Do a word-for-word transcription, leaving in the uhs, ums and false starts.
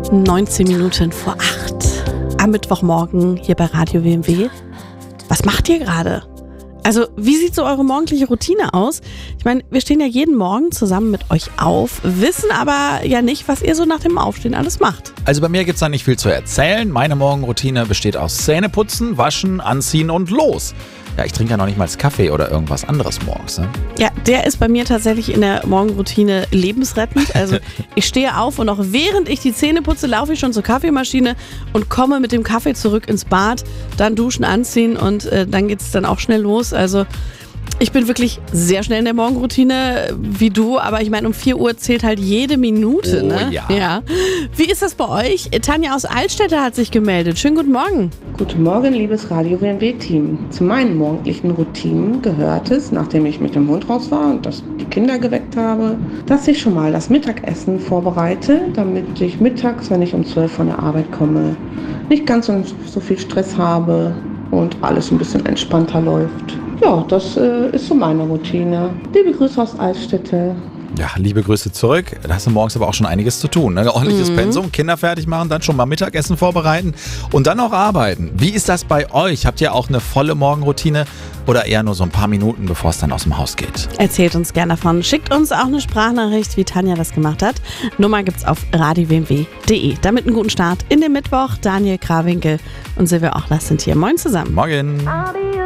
neunzehn Minuten vor acht am Mittwochmorgen hier bei Radio W M W. Was macht ihr gerade? Also, wie sieht so eure morgendliche Routine aus? Ich meine, wir stehen ja jeden Morgen zusammen mit euch auf, wissen aber ja nicht, was ihr so nach dem Aufstehen alles macht. Also bei mir gibt's da nicht viel zu erzählen. Meine Morgenroutine besteht aus Zähneputzen, Waschen, Anziehen und los. Ja, ich trinke ja noch nicht mal Kaffee oder irgendwas anderes morgens. Ne? Ja, der ist bei mir tatsächlich in der Morgenroutine lebensrettend. Also ich stehe auf und auch während ich die Zähne putze, laufe ich schon zur Kaffeemaschine und komme mit dem Kaffee zurück ins Bad, dann duschen, anziehen und äh, dann geht's dann auch schnell los. Also ich bin wirklich sehr schnell in der Morgenroutine, wie du, aber ich meine, um vier Uhr zählt halt jede Minute. Oh, ne? ja. ja. Wie ist das bei euch? Tanja aus Altstädte hat sich gemeldet. Schönen guten Morgen. Guten Morgen, liebes Radio W M W-Team. Zu meinen morgendlichen Routinen gehört es, nachdem ich mit dem Hund raus war und das, die Kinder geweckt habe, dass ich schon mal das Mittagessen vorbereite, damit ich mittags, wenn ich um zwölf von der Arbeit komme, nicht ganz so, so viel Stress habe und alles ein bisschen entspannter läuft. Ja, das äh, ist so meine Routine. Liebe Grüße aus Altstädte. Ja, liebe Grüße zurück. Da hast du morgens aber auch schon einiges zu tun. Ne? Ordentliches Mhm. Pensum, Kinder fertig machen, dann schon mal Mittagessen vorbereiten und dann auch arbeiten. Wie ist das bei euch? Habt ihr auch eine volle Morgenroutine oder eher nur so ein paar Minuten, bevor es dann aus dem Haus geht? Erzählt uns gerne davon. Schickt uns auch eine Sprachnachricht, wie Tanja das gemacht hat. Nummer gibt's auf radio w m w punkt d e. Damit einen guten Start in den Mittwoch. Daniel Krawinkel und Silvia Ochlers sind hier. Moin zusammen. Morgen. I'll be